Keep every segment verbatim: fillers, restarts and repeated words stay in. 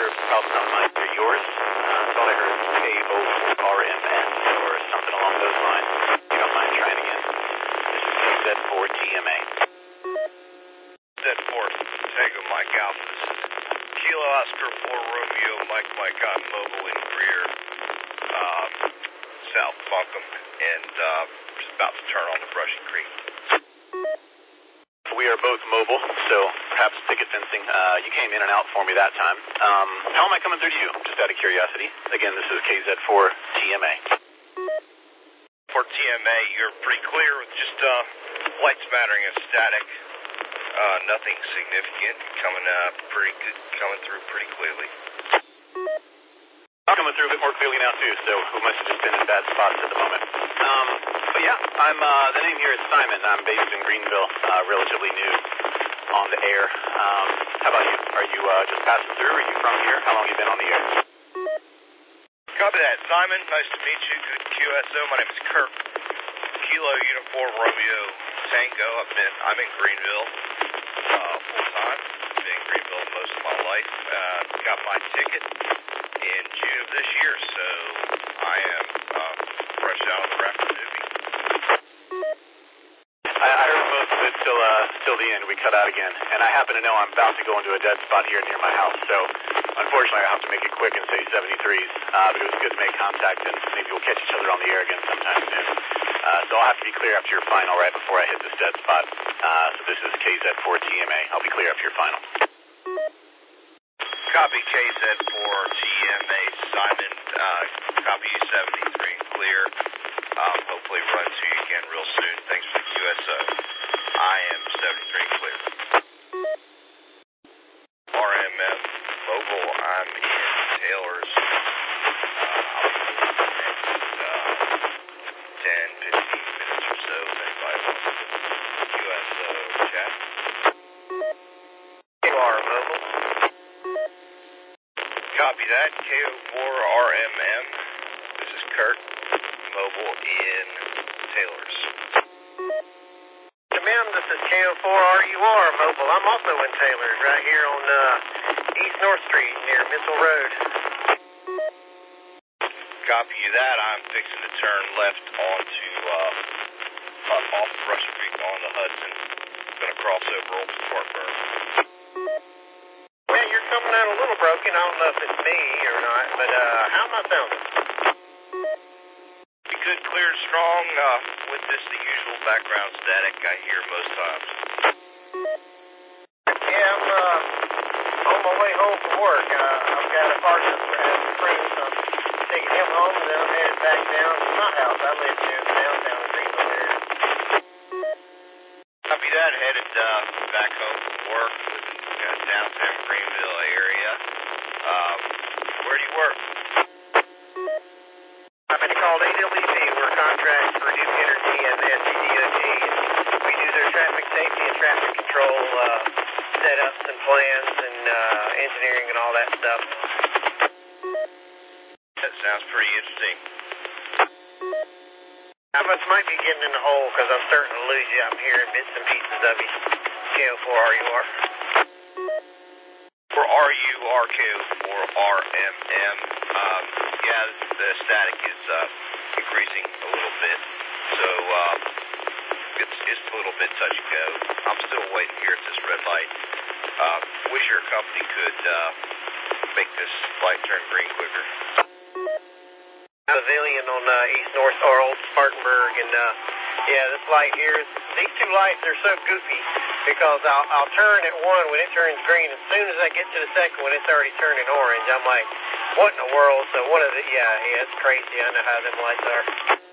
probably not mine, they're yours. Uh, I thought I heard K O four R M N or something along those lines. If you don't mind trying again. This is K Z four T M A. Z four Tango Mike Alpha. Kilo Oscar four Romeo Mike Mike on mobile in Greer, uh, South Buncombe, and uh, just about to turn on the Brushy Creek. We are both mobile, so perhaps picket fencing. Uh, you came in and out for me that time. Um, how am I coming through to you? Just out of curiosity. Again, this is K Z four T M A. For T M A, you're pretty clear with just uh, light smattering of static. Uh, nothing significant. Coming uh, pretty good. Coming through pretty clearly. I'm coming through a bit more clearly now too, so we must have just been in bad spots at the moment. Um, but yeah, I'm. Uh, the name here is Simon. I'm based in Greenville, uh, relatively new on the air. Um, how about you? Are you uh, just passing through? Are you from here? How long have you been on the air? Copy that, Simon. Nice to meet you. Good Q S O. My name is Kirk. Kilo Uniform Romeo Tango. I've been. I'm in Greenville uh, full time. Been in Greenville most of my life. Uh, got my ticket in June of this year, so I am uh, fresh out of the rapid movie. I, I heard most of it till uh, till the end. We cut out again, and I happen to know I'm about to go into a dead spot here near my house. So unfortunately, I have to make it quick and say seventy-threes. Uh, but it was good to make contact, and maybe we'll catch each other on the air again sometime soon. Uh, so I'll have to be clear after your final right before I hit this dead spot. Uh, so this is K Z four T M A. I'll be clear after your final. Copy K Z four T M A, Simon. Uh, copy you seventy-three and clear. Um, hopefully run to you again real soon. Thanks for the Q S O. I am seventy-three and clear. R M M mobile. I'm in Taylor's. Uh, I'll be moving the next uh, ten, fifteen minutes or so. If anybody wants to Q S O chat. You are mobile. Copy that, K O four R M M. This is Kurt, mobile in Taylor's. Ma'am, this is K O four R U R, mobile. I'm also in Taylor's, right here on uh, East North Street near Missile Road. Copy you that. I'm fixing to turn left onto, uh, off Rush Creek on the Hudson. Gonna cross over Old Spartanburg. Yeah, you're coming out a little broken. I don't know if it's me or not, but uh, how am I sounding? Be good, clear, and strong. Uh, with this, the usual background static I hear most times. Yeah, I'm uh, on my way home from work. Uh, I've got a partner for having a crew, so I'm taking him home, and then I'm headed back down to my house. I live near the downtown Greenville area. Copy that. Headed uh, back home from work. Uh, downtown Greenville area. Um, where do you work? I'm in called A W C. We're a contract for Duke Energy and the S C D O T. We do their traffic safety and traffic control uh, setups and plans and uh, engineering and all that stuff. That sounds pretty interesting. I must might be getting in the hole because I'm starting to lose you. I'm hearing bits and pieces of you. K O four R U R. For R U R K O four R M M, um, yeah, the static is uh, increasing a little bit, so uh, it's, it's a little bit touch and go. I'm still waiting here at this red light. Uh, wish your company could uh, make this light turn green quicker. Pavilion on uh, East North or Old Spartanburg, and uh, yeah, this light here, these two lights are so goofy because I'll, I'll turn at one when it turns green. As soon as I get to the second one, it's already turning orange. I'm like, what in the world? So one of the, yeah, yeah, it's crazy. I know how them lights are.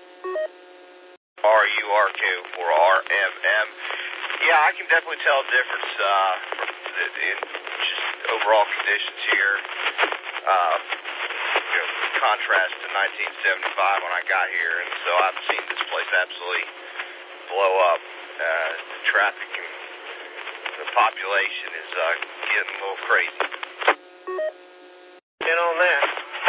R U R K O four R M M. Yeah, I can definitely tell a difference uh, in just overall conditions here. Uh, you know, contrast to nineteen seventy-five when I got here, and so I've seen this place absolutely blow up. Uh, the traffic and the population is uh, getting a little crazy. Get on that.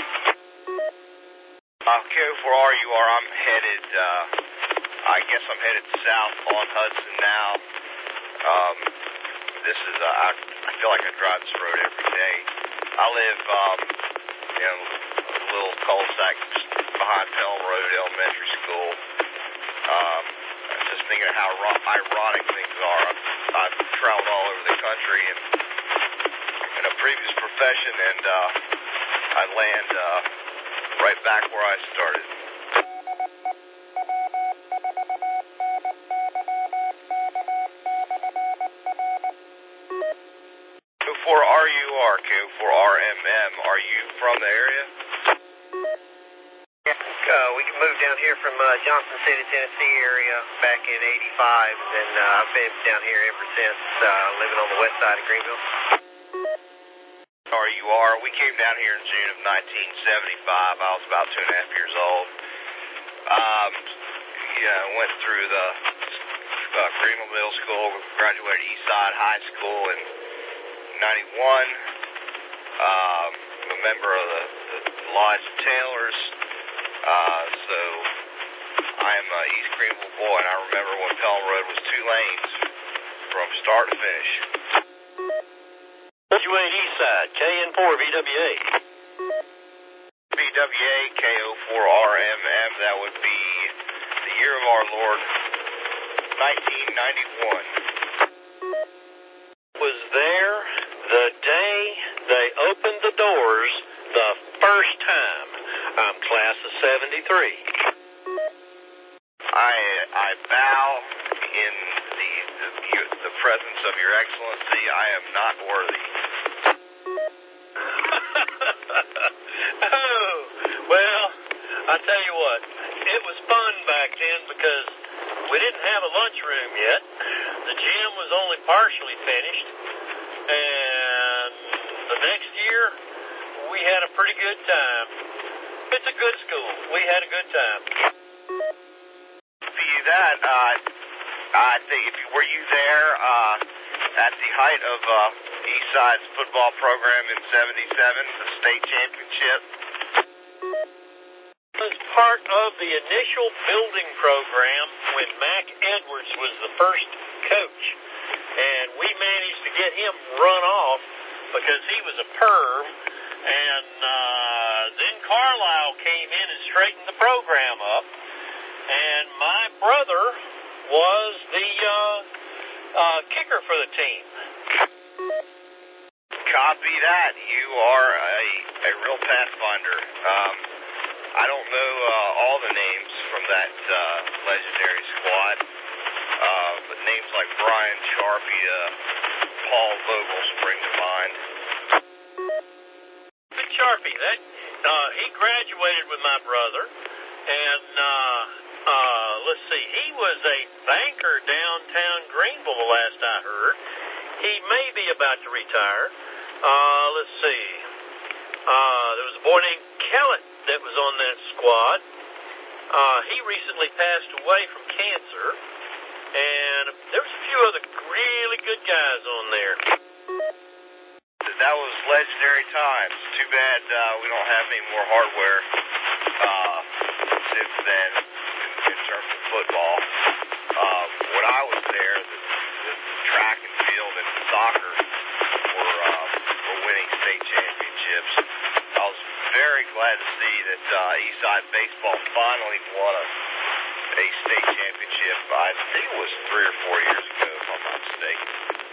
Uh, K O four R U R, I'm headed, uh, I guess I'm headed south on Hudson now. Um, this is, uh, I, I feel like I drive this road every day. I live, um, you know, a little cul-de-sac behind Pelham Road Elementary School. Um, just thinking of how ironic things are. I've, I've traveled all over the country and in a previous profession, and uh, I land uh, right back where I started. For R U R, K O four R M M, are you from the area? Yeah, uh, we moved down here from uh, Johnson City, Tennessee area back in eighty-five, and uh, I've been down here ever since, uh, living on the west side of Greenville. R U R, we came down here in June of nineteen seventy-five. I was about two and a half years old. Um, yeah, went through the uh, Greenville Middle School, graduated Eastside High School in ninety-one. Um, I'm a member of the, the Lodge of Tailors. Uh, so I am an East Greenville boy, and I remember when Pelham Road was two lanes from start to finish. W eight Eastside, K N four V W A. V W A, K O four R M M, that would be the year of our Lord, nineteen ninety-one. Was there the day they opened the doors the first time. I'm class of seventy-three. I I bow in the, the the presence of your excellency. I am not worthy. Oh, well, I tell you what, it was fun back then because we didn't have a lunchroom yet. The gym was only partially finished, and the next year we had a pretty good time. It's a good school. We had a good time. See that? Uh, I think if you, were you there uh, at the height of uh, Eastside's football program in seventy-seven, the state championship? It was part of the initial building program when Mac Edwards was the first coach, and we managed to get him run off because he was a perv. And uh, then Carlisle came in and straightened the program up, and my brother was the uh, uh, kicker for the team. Copy that. You are a, a real pathfinder. Um, I don't know uh, all the names from that uh, legendary squad, uh, but names like Brian Sharpie, uh, Paul Vogel spring to mind. Sharpie, that uh, he graduated with my brother, and uh, uh, let's see, he was a banker downtown Greenville the last I heard. He may be about to retire. Uh, let's see, uh, there was a boy named Kellett that was on that squad. Uh, he recently passed away from cancer, and there was a few other really good guys on there. That was legendary times. Too bad uh, we don't have any more hardware uh, since then in, in terms of football. Uh, when I was there, the, the track and field and soccer were, uh, were winning state championships. I was very glad to see that uh, Eastside baseball finally won a, a state championship. I think it was three or four years ago, if I'm not mistaken.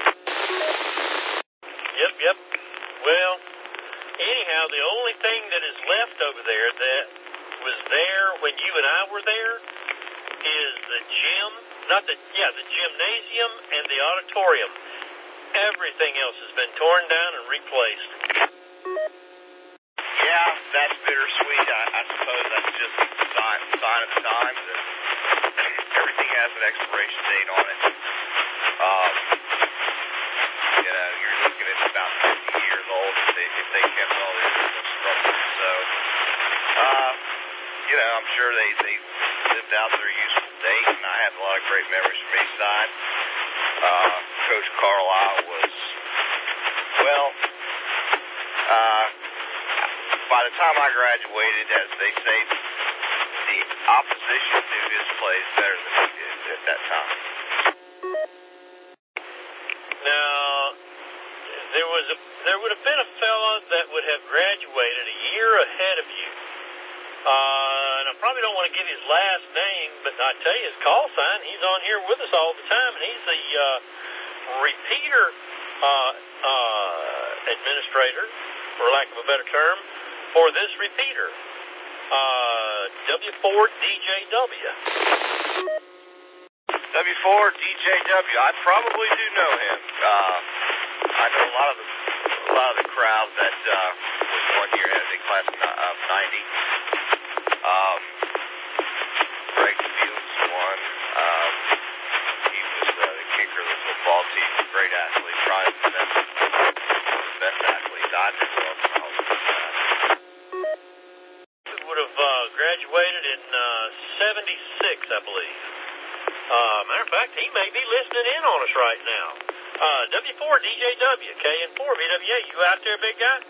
Yep, yep. Well, anyhow, the only thing that is left over there that was there when you and I were there is the gym, not the, yeah, the gymnasium and the auditorium. Everything else has been torn down and replaced. Yeah, that's bittersweet. I, I suppose that's just a sign, sign of the times that everything has an expiration date on it. Um, you know, you're looking at about fifty years old if they, if they kept all the original structures. So, uh, you know, I'm sure they, they lived out their useful date, and I have a lot of great memories from Eastside. Uh, Coach Carlisle was, well, uh, by the time I graduated, as they say, the opposition knew his plays better than he did at that time. Now, there was a there would have been a fella that would have want to give his last name, but I tell you his call sign. He's on here with us all the time, and he's the uh, repeater uh, uh, administrator, for lack of a better term, for this repeater. Uh, W four D J W. W four D J W. I probably do know him. Uh, I know a lot of the a lot of the crowd that uh, was one year in the class of ninety. Um, Greg Fields won. Um, he was uh, the kicker of the football team. Great athlete. Probably the best, the best athlete I knew of when I was He would have uh, graduated in uh, seventy-six, I believe. Uh, matter of fact, he may be listening in on us right now. Uh, W four D J W, K N four V W A. You out there, big guy?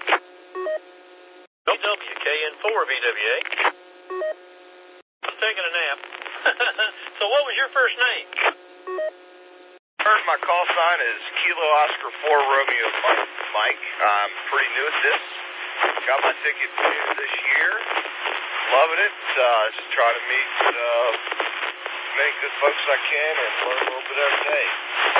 W K N four V W A. I'm taking a nap. So what was your first name? Heard my call sign is Kilo Oscar four Romeo Mike. Mike. I'm pretty new at this. Got my ticket new this year. Loving it. Uh, just trying to meet uh, many good folks I can and learn a little bit every day.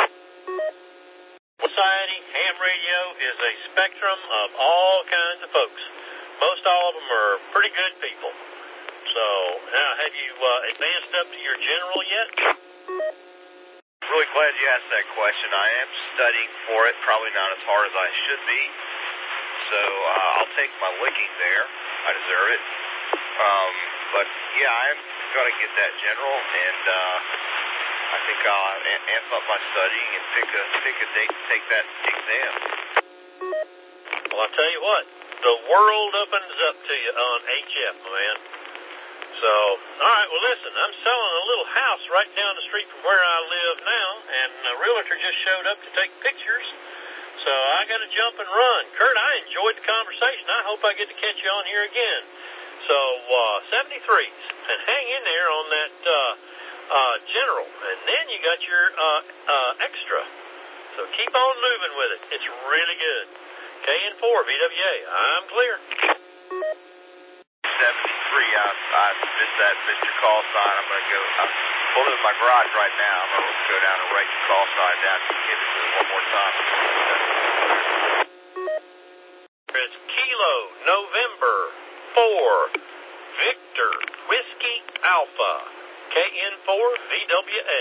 Society ham radio is a spectrum of all kinds of folks. Most all of them are pretty good people. So, now, have you uh, advanced up to your general yet? Really glad you asked that question. I am studying for it, probably not as hard as I should be. So uh, I'll take my licking there. I deserve it. Um, but, yeah, I am going to get that general, and uh, I think I'll amp up my studying and pick a, pick a date to take that exam. Well, I'll tell you what. The world opens up to you on H F, my man. So, all right, well, listen, I'm selling a little house right down the street from where I live now, and a realtor just showed up to take pictures, so I got to jump and run. Kurt, I enjoyed the conversation. I hope I get to catch you on here again. So, uh, seventy-threes, and hang in there on that uh, uh, general, and then you got your uh, uh, extra. So keep on moving with it. It's really good. K N four V W A, I'm clear. seventy-three, I, I missed that Mister Call sign. I'm going to go, I'm pulling in my garage right now. I'm going to go down and write the call sign down and give it to it one more time. It's Kilo November four Victor Whiskey Alpha K N four V W A.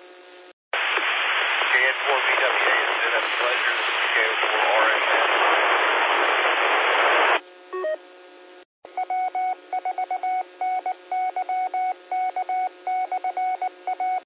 K N four V W A, it's been a pleasure. This is K N four R M S.